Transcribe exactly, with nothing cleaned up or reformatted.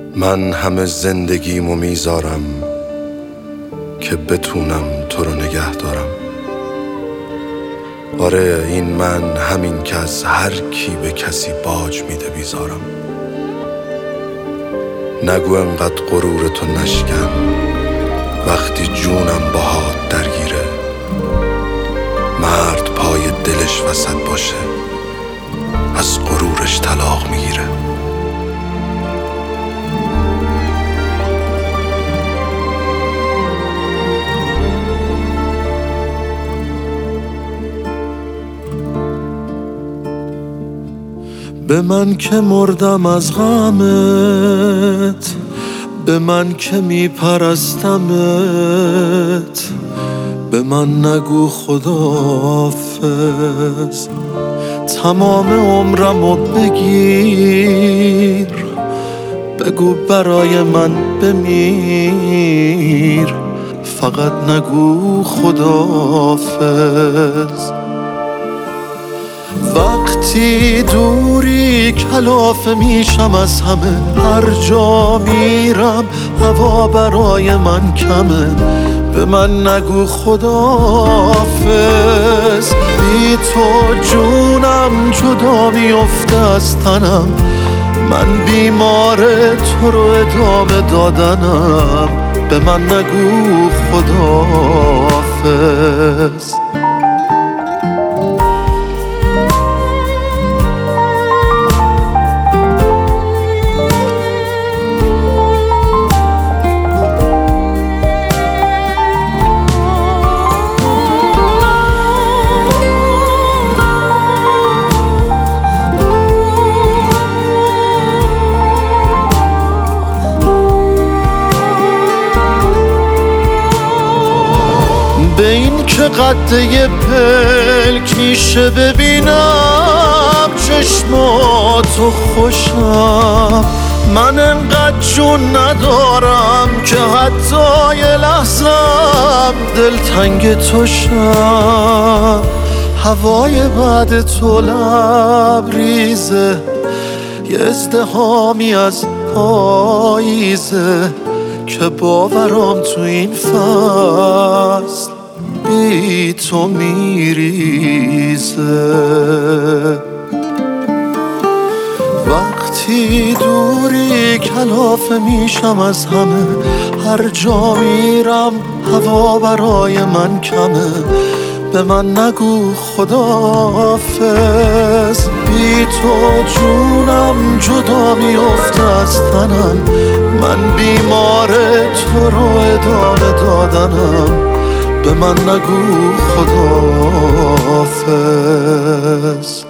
من همه زندگیمو میذارم که بتونم تو رو نگه دارم. آره این من، همین که از هر کی به کسی باج میده بیزارم. نگو انقدر غرور تو نشکن وقتی جونم باهات درگیره. مرد پای دلش وسط باشه از غرورش طلاق میگیره. به من که مردم از غمت، به من که میپرستمت، به من نگو خداحافظ. تمام عمرمو بگیر، بگو برای من بمیر، فقط نگو خداحافظ. وقتی دوری کلافه میشم از همه، هر جا میرم هوا برای من کمه. به من نگو خداحافظ، بی تو جونم جدا میفته از تنم. من بیمار تو رو ادامه دادنم. به من نگو خداحافظ. به این که قده پلک میشه ببینم چشماتو خوشم. من انقدر جون ندارم که حتی یه لحظم دلتنگ تو شم. هوای بعد تو لبریزه، یه ازدحامی از پاییزه که باورام تو این فصل بی تو میریزه. وقتی دوری کلافه میشم از همه، هر جا میرم هوا برای من کمه. به من نگو خداحافظ، بی تو جونم جدا میفته از تنم. من بیمار تو رو ادامه دادنم. به من نگو خداحافظ.